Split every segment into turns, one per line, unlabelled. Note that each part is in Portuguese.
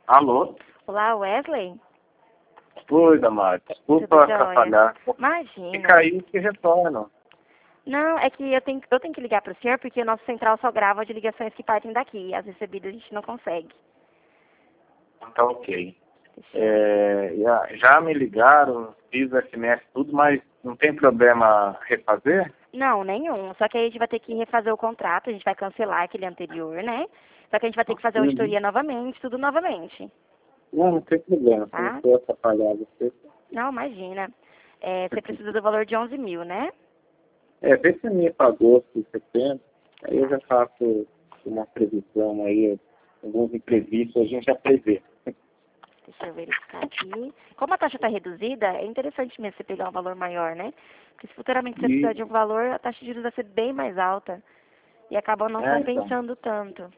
Alô?
Olá, Wesley?
Oi, Damar. Desculpa
Tudo jóia?
atrapalhar. Se
Imagina.
cair, se retorna.
Não, é que eu tenho que ligar para o senhor porque o nosso central só grava de ligações que partem daqui. As recebidas a gente não consegue.
Tá ok.
Deixa eu ver.
Já me ligaram, fiz SMS, tudo, mas não tem problema refazer?
Não, nenhum. Só que aí a gente vai ter que refazer o contrato, a gente vai cancelar aquele anterior, né? Só que a gente vai ter que fazer a
Uhum.
auditoria novamente, tudo novamente,
Não tem problema. Se não
tá?
for atrapalhar você.
Não, imagina. Você precisa do valor de 11 mil, né?
Vê se a minha para agosto e setembro. Aí eu já faço uma previsão aí, alguns imprevistos, a gente já prevê.
Deixa eu verificar aqui. Como a taxa está reduzida, é interessante mesmo você pegar um valor maior, né? Porque se futuramente você precisar
E,
de um valor, a taxa de juros vai ser bem mais alta. E acaba não
então,
compensando tanto.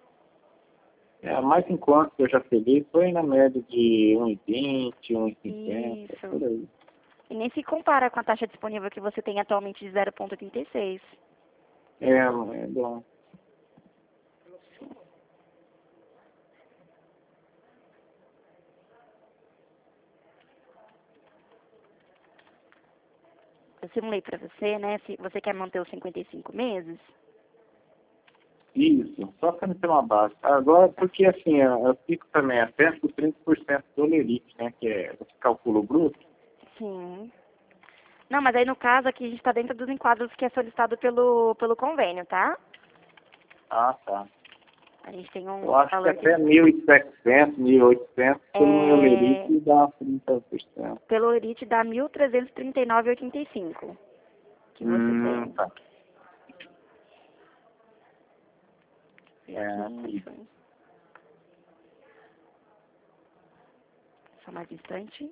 a mais em conta que eu já peguei foi na média de 1,20, 1,50,
Isso.
por aí.
E nem se compara com a taxa disponível que você tem atualmente de 0,86.
Não é bom.
Eu simulei para você, né? Se você quer manter os 55 meses.
Isso, só para não ter uma base. Agora, porque assim, eu fico também atento dos 30% do Lerite, né? Que é, você calcula o bruto.
Sim. Não, mas aí no caso aqui a gente está dentro dos enquadros que é solicitado pelo convênio, tá?
Ah, tá.
A gente tem um
Eu acho que
valor de...
até 1.700, 1.800, pelo meu
É,
Lerite dá 30%.
pelo Elite dá 1.339,85 que você tem.
Tá.
E
É,
aqui, só mais um instante.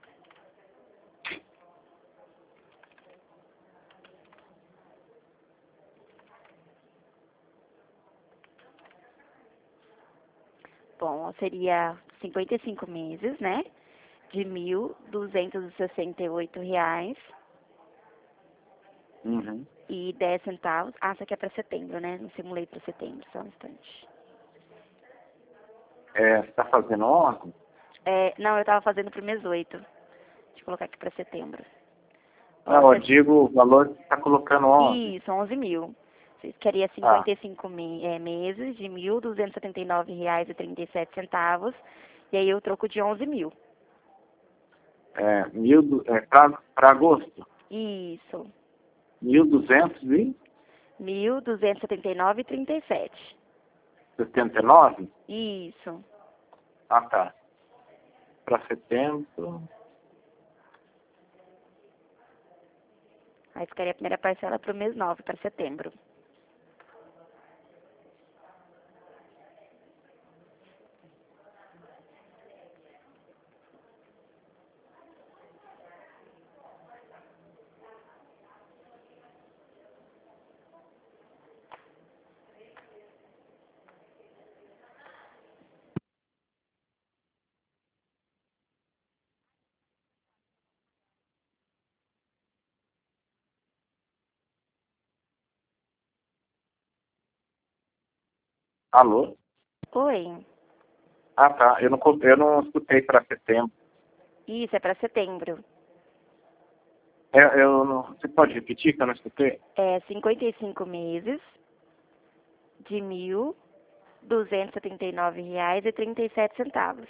Bom, seria 55 meses, né? De R$ 1.268
uhum.
e 10 centavos. Ah, isso aqui é para setembro, né? Não simulei para setembro, só um instante.
Você está fazendo ontem?
Não, eu estava fazendo para o mês 8. Deixa eu colocar aqui para setembro. Ó,
Não, eu digo o valor que você está colocando ontem.
Isso, 11 mil. Vocês queriam
Ah,
55 meses de R$ 1.279,37. E aí eu troco de 11 mil.
para agosto,
Isso.
1.200 e
1.279,37.
79?
Isso.
Ah, tá. Para setembro.
Aí ficaria a primeira parcela para o mês 9, para setembro.
Alô?
Oi.
Ah, tá. Eu não escutei para setembro.
Isso, é para setembro.
Você pode repetir que eu não escutei?
55 meses de R$ 1.279,37.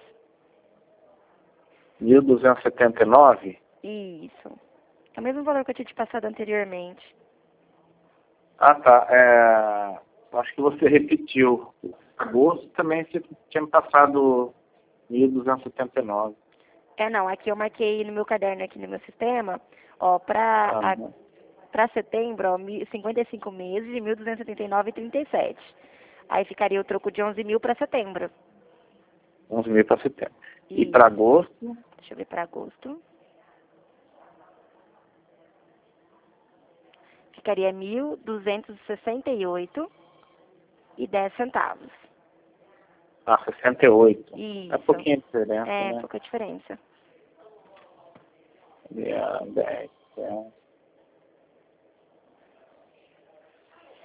1.279?
Isso. É o mesmo valor que eu tinha te passado anteriormente.
Ah, tá. Acho que você repetiu. Agosto também você tinha me passado 1.279.
Não, aqui eu marquei no meu caderno, aqui no meu sistema, ó,
Ah, não.
para setembro, ó, 55 meses de 1.279,37. Aí ficaria o troco de 11 mil para setembro.
11.000 para setembro. E
Isso.
para agosto?
Deixa eu ver para agosto. Ficaria 1.268,10.
Ah, 68. É
Isso.
pouquinho de diferença,
É,
né?
pouca diferença.
10.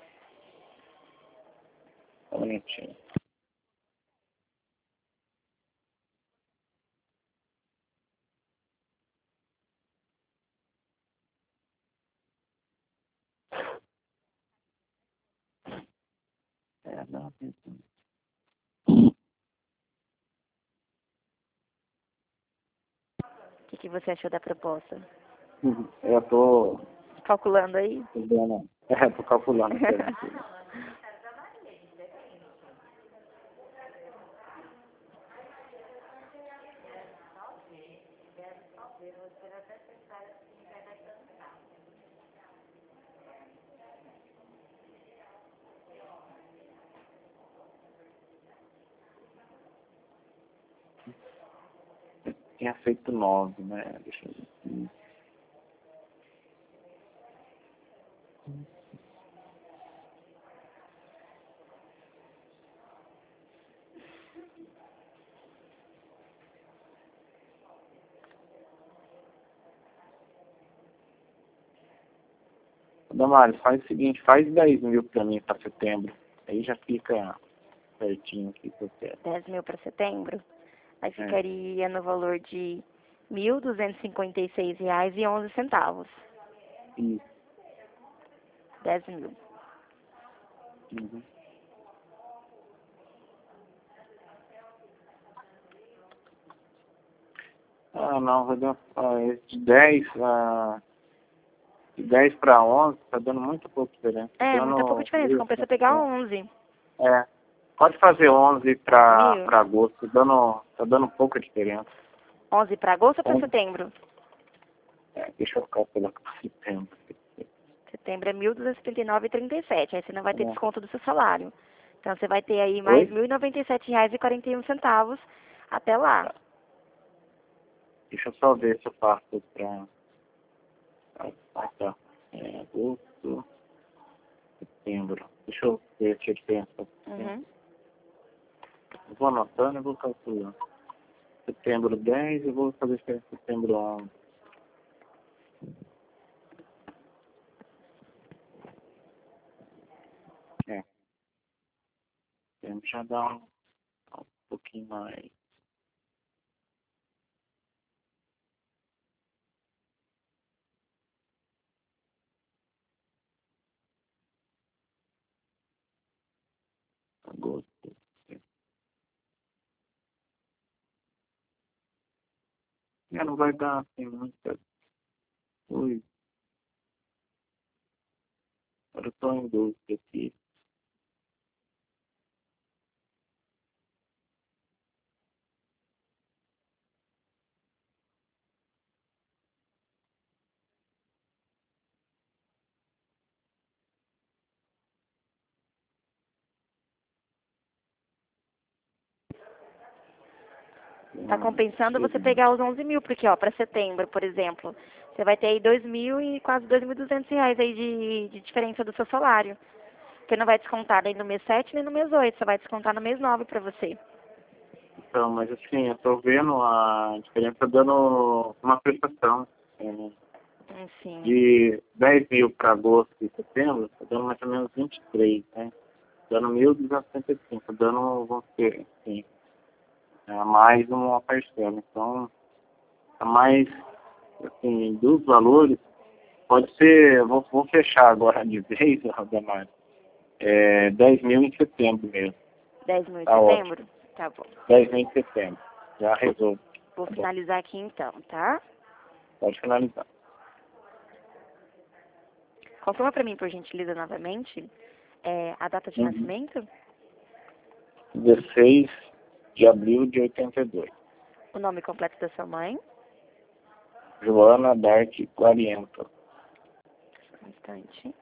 Um minutinho.
O que você achou da proposta?
Eu tô
Calculando aí?
tô calculando. Tinha feito 9, né? Deixa eu ver. Damares, faz o seguinte, faz 10 mil pra mim para setembro. Aí já fica certinho aqui que eu quero.
10 mil para setembro? Aí ficaria no valor de R$ 1.256,11.
Isso.
10 mil.
Uhum. Ah, não, vou dar de 10 para 11, tá dando muito pouco diferença.
Muita pouca diferença. Compensa pegar 11.
Pode fazer 11 para
Mil.
agosto, tá dando pouca diferença.
11 para agosto ou para setembro?
Deixa eu calcular para setembro.
Setembro é 1.279,37. Aí você não vai ter desconto do seu salário. Então você vai ter aí
Oi?
mais R$ 1.097,41 até lá.
Deixa eu só ver se eu faço para... tá. Agosto, setembro. Deixa eu ver se a diferença.
Uhum.
Eu vou anotando e vou calculando. Setembro 10, eu vou fazer setembro 11. Setembro já dá um pouquinho mais. Agosto. Não vai dar assim muita coisa. Agora eu estou em dúvida aqui.
Tá compensando você pegar os 11 mil, porque, ó, para setembro, por exemplo, você vai ter aí 2 mil e quase R$ 2.200 aí de diferença do seu salário. Porque não vai descontar nem no mês 7 nem no mês 8, só vai descontar no mês 9 para você.
Então, mas assim, eu tô vendo a diferença dando uma prestação.
Sim.
De 10 mil para agosto e setembro, tá dando mais ou menos 23, né? Dando 1.275, dando, vamos dizer, assim, mais uma parcela. Então, a mais, assim, dos valores, pode ser, vou fechar agora de vez, Ademar, 10 mil em setembro mesmo.
10 mil em
Tá
setembro?
ótimo.
Tá bom.
10 mil em setembro. Já resolvo.
Vou
Tá bom.
finalizar aqui então, tá?
Pode finalizar.
Confirma para mim, por gentileza, novamente, a data de nascimento,
16 de abril de 82.
o nome completo da sua mãe.
Joana Dark Guariento.
Um instante.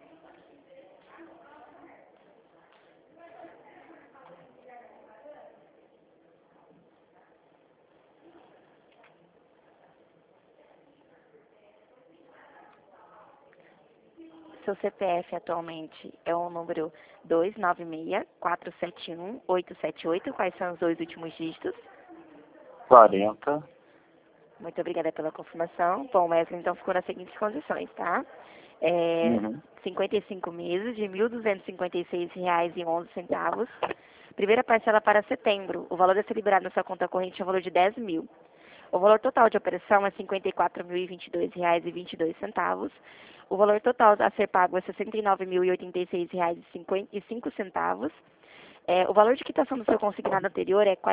Seu CPF atualmente é o número 296-471-878. Quais são os dois últimos dígitos?
40.
Muito obrigada pela confirmação. Bom, Wesley, então ficou nas seguintes condições, tá? 55 meses de R$ 1.256,11. Primeira parcela para setembro. O valor a ser liberado na sua conta corrente é o valor de 10 mil. O valor total de operação é R$ 54.022,22. O valor total a ser pago é R$ 69.086,05. O valor de quitação do seu consignado anterior é R$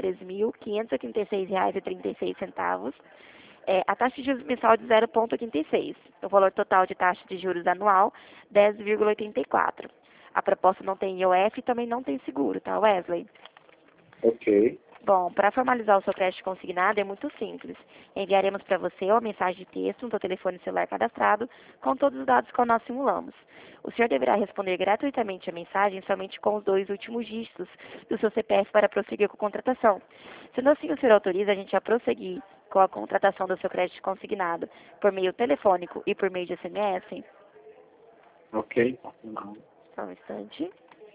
43.536,36. A taxa de juros mensal é de 0,86. O valor total de taxa de juros anual, 10,84. A proposta não tem IOF e também não tem seguro, tá, Wesley?
Ok.
Bom, para formalizar o seu crédito consignado é muito simples. Enviaremos para você uma mensagem de texto no seu telefone celular cadastrado com todos os dados que nós simulamos. O senhor deverá responder gratuitamente a mensagem somente com os 2 últimos dígitos do seu CPF para prosseguir com a contratação. Sendo assim, o senhor autoriza a gente a prosseguir com a contratação do seu crédito consignado por meio telefônico e por meio de SMS?
Ok.
Só um instante.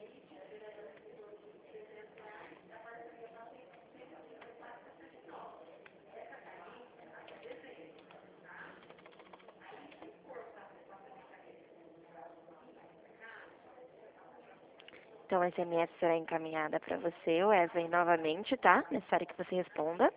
Então, a SMS será encaminhada para você, Wesley, novamente, tá? Necessário que você responda.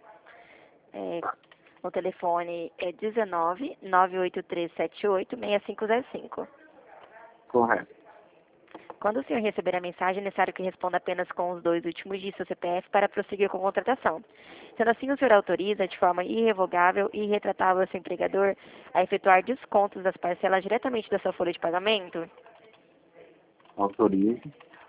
O telefone é 19 98378 6505.
Correto.
Quando o senhor receber a mensagem, é necessário que responda apenas com os 2 últimos dígitos do CPF para prosseguir com a contratação. Sendo assim, o senhor autoriza de forma irrevogável e irretratável ao seu empregador a efetuar descontos das parcelas diretamente da sua folha de pagamento?
Autorizo.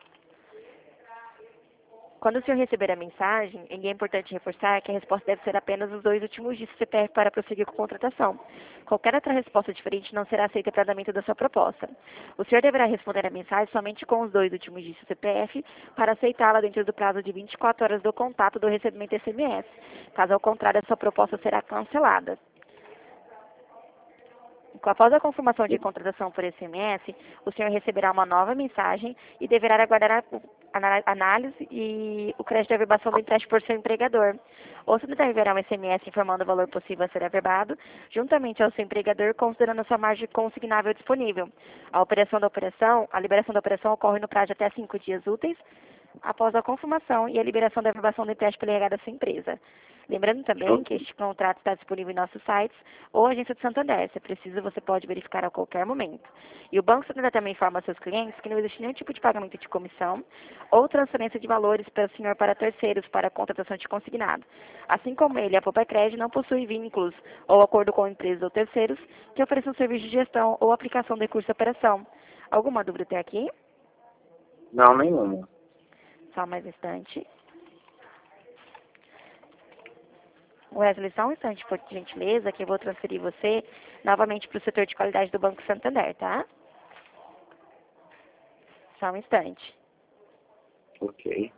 Quando o senhor receber a mensagem, é importante reforçar que a resposta deve ser apenas os 2 últimos dígitos do CPF para prosseguir com a contratação. Qualquer outra resposta diferente não será aceita para andamento da sua proposta. O senhor deverá responder a mensagem somente com os 2 últimos dígitos do CPF para aceitá-la dentro do prazo de 24 horas do contato do recebimento SMS. Caso ao contrário, a sua proposta será cancelada. Após a confirmação de contratação por SMS, o senhor receberá uma nova mensagem e deverá aguardar a análise e o crédito de averbação do empréstimo por seu empregador. Ou se enviará um SMS informando o valor possível a ser averbado, juntamente ao seu empregador, considerando a sua margem consignável disponível. A liberação da operação ocorre no prazo de até 5 dias úteis após a confirmação e a liberação da averbação do empréstimo legado à sua empresa. Lembrando também que este contrato está disponível em nossos sites ou agência de Santander. Se preciso, você pode verificar a qualquer momento. E o Banco Santander também informa aos seus clientes que não existe nenhum tipo de pagamento de comissão ou transferência de valores pelo senhor para terceiros para a contratação de consignado. Assim como ele, a Poupa Crédito não possui vínculos ou acordo com empresas ou terceiros que ofereçam serviço de gestão ou aplicação de recurso de operação. Alguma dúvida até aqui?
Não, nenhuma.
Só mais um instante. Wesley, só um instante, por gentileza, que eu vou transferir você novamente para o setor de qualidade do Banco Santander, tá? Só um instante.
Ok.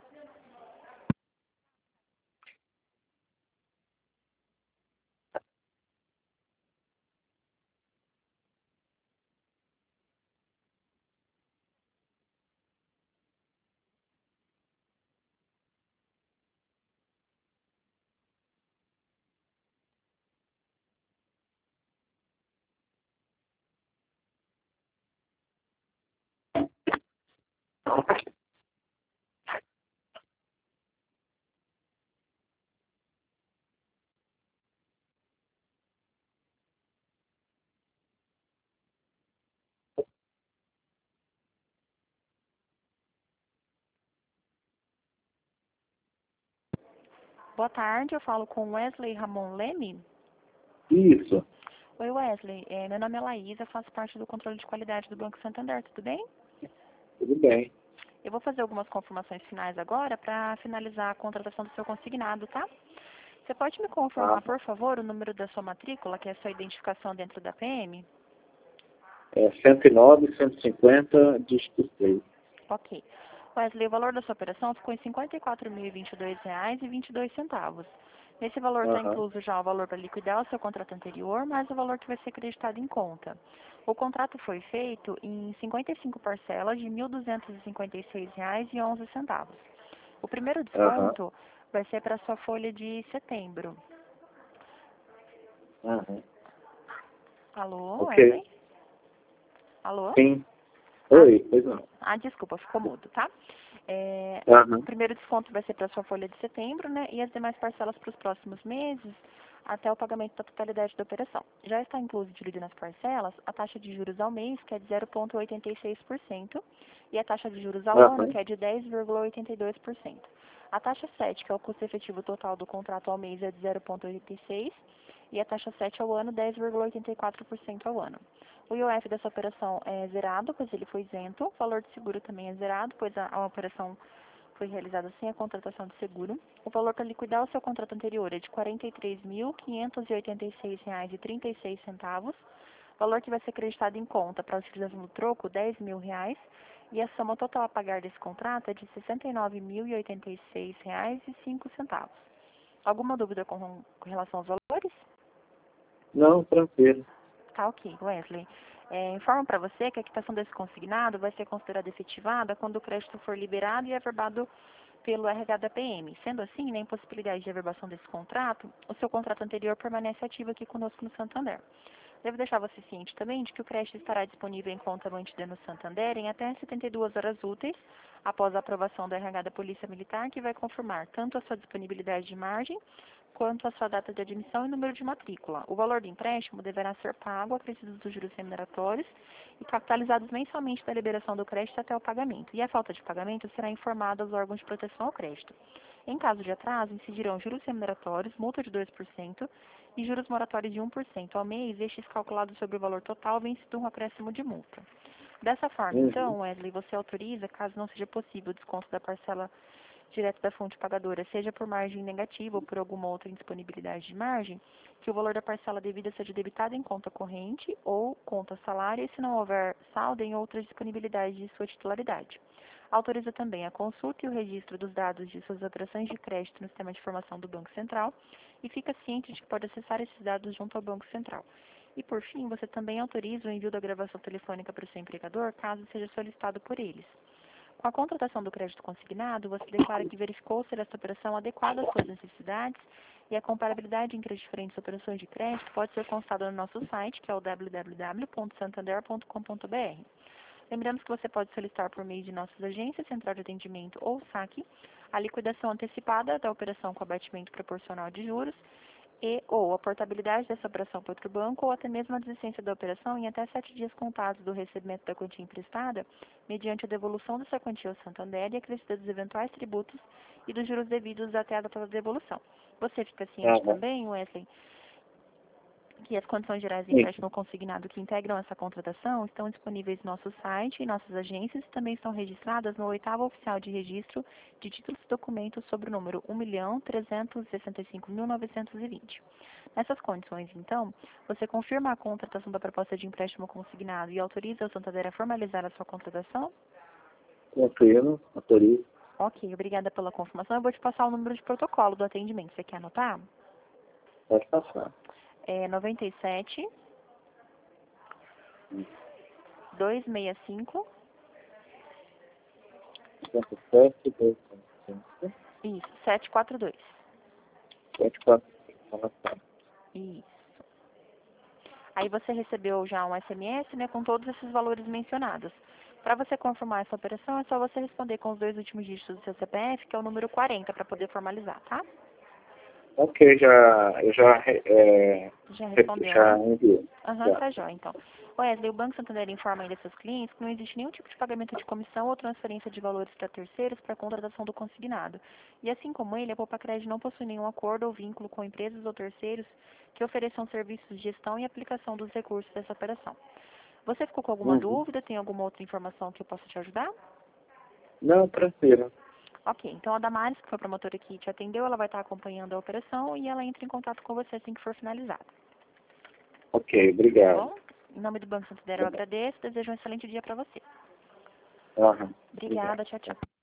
Boa tarde, eu falo com Wesley Ramon Leme.
Isso.
Oi, Wesley. Meu nome é Laísa, faço parte do controle de qualidade do Banco Santander, tudo bem?
Tudo bem.
Eu vou fazer algumas confirmações finais agora para finalizar a contratação do seu consignado, tá? Você pode me confirmar, por favor, o número da sua matrícula, que é a sua identificação dentro da PM?
É 109, 150, dígito 6.
Ok. Wesley, o valor da sua operação ficou em R$ 54.022,22. Nesse valor está incluso já o valor para liquidar o seu contrato anterior, mais o valor que vai ser acreditado em conta. O contrato foi feito em 55 parcelas de R$ 1.256,11. O primeiro desconto vai ser para a sua folha de setembro. Alô,
Ok.
Wesley? Alô?
Sim. Oi, pois não.
Desculpa, ficou mudo, tá? O primeiro desconto vai ser para a sua folha de setembro, né? E as demais parcelas para os próximos meses, até o pagamento da totalidade da operação. Já está incluso dividido nas parcelas a taxa de juros ao mês, que é de 0,86%, e a taxa de juros ao ano, que é de 10,82%. A taxa 7, que é o custo efetivo total do contrato ao mês, é de 0,86%, e a taxa 7 ao ano, 10,84% ao ano. O IOF dessa operação é zerado, pois ele foi isento. O valor de seguro também é zerado, pois a operação foi realizada sem a contratação de seguro. O valor para liquidar o seu contrato anterior é de R$ 43.586,36. Valor que vai ser acreditado em conta para a utilização do troco, R$ 10.000. E a soma total a pagar desse contrato é de R$ 69.086,05. Alguma dúvida com relação aos valores?
Não, tranquilo.
Tá ok, Wesley. Informo para você que a quitação desse consignado vai ser considerada efetivada quando o crédito for liberado e averbado pelo RH da PM. Sendo assim, na impossibilidade de averbação desse contrato, o seu contrato anterior permanece ativo aqui conosco no Santander. Devo deixar você ciente também de que o crédito estará disponível em conta mantida no Santander em até 72 horas úteis após a aprovação do RH da Polícia Militar, que vai confirmar tanto a sua disponibilidade de margem quanto a sua data de admissão e número de matrícula. O valor do empréstimo deverá ser pago acrescidos dos juros remuneratórios e capitalizados mensalmente da liberação do crédito até o pagamento. E a falta de pagamento será informada aos órgãos de proteção ao crédito. Em caso de atraso, incidirão juros remuneratórios, multa de 2% e juros moratórios de 1% ao mês, estes calculados sobre o valor total, vencido um acréscimo de multa. Dessa forma, então, Wesley, você autoriza, caso não seja possível o desconto da parcela direto da fonte pagadora, seja por margem negativa ou por alguma outra indisponibilidade de margem, que o valor da parcela devida seja debitado em conta corrente ou conta salário, e se não houver saldo em outra disponibilidade de sua titularidade. Autoriza também a consulta e o registro dos dados de suas operações de crédito no sistema de informação do Banco Central e fica ciente de que pode acessar esses dados junto ao Banco Central. E, por fim, você também autoriza o envio da gravação telefônica para o seu empregador, caso seja solicitado por eles. Com a contratação do crédito consignado, você declara que verificou ser esta operação adequada às suas necessidades e a comparabilidade entre as diferentes operações de crédito pode ser constada no nosso site, que é o www.santander.com.br. Lembramos que você pode solicitar por meio de nossas agências, central de atendimento ou saque, a liquidação antecipada da operação com abatimento proporcional de juros ou a portabilidade dessa operação para outro banco ou até mesmo a desistência da operação em até 7 dias contados do recebimento da quantia emprestada, mediante a devolução dessa quantia ao Santander e acrescida dos eventuais tributos e dos juros devidos até a data da devolução. Você fica ciente também, Wesley, que as condições gerais de empréstimo consignado que integram essa contratação estão disponíveis no nosso site e nossas agências e também estão registradas no 8º Oficial de Registro de Títulos e Documentos sob o número 1.365.920. Nessas condições, então, você confirma a contratação da proposta de empréstimo consignado e autoriza o Santander a formalizar a sua contratação?
Confirmo, autorizo.
Ok, obrigada pela confirmação. Eu vou te passar o número de protocolo do atendimento. Você quer anotar?
Pode passar.
É 97 265
57, 255,
isso, 742.
74.
Isso. Aí você recebeu já um SMS, né, com todos esses valores mencionados. Para você confirmar essa operação, é só você responder com os 2 últimos dígitos do seu CPF, que é o número 40, para poder formalizar, tá?
Ok, eu já
respondeu,
já
né?
enviei.
Tá jóia, então. Wesley, o Banco Santander informa ainda seus clientes que não existe nenhum tipo de pagamento de comissão ou transferência de valores para terceiros para a contratação do consignado. E assim como ele, a Poupa Crédito não possui nenhum acordo ou vínculo com empresas ou terceiros que ofereçam serviços de gestão e aplicação dos recursos dessa operação. Você ficou com alguma dúvida? Tem alguma outra informação que eu possa te ajudar?
Não, tranquilo.
Ok, então a Damares, que foi a promotora que te atendeu, ela vai estar acompanhando a operação e ela entra em contato com você assim que for finalizada.
Ok, obrigado.
Bom, em nome do Banco Santander eu agradeço, desejo um excelente dia para você.
Obrigado.
Obrigada, tchau, tchau.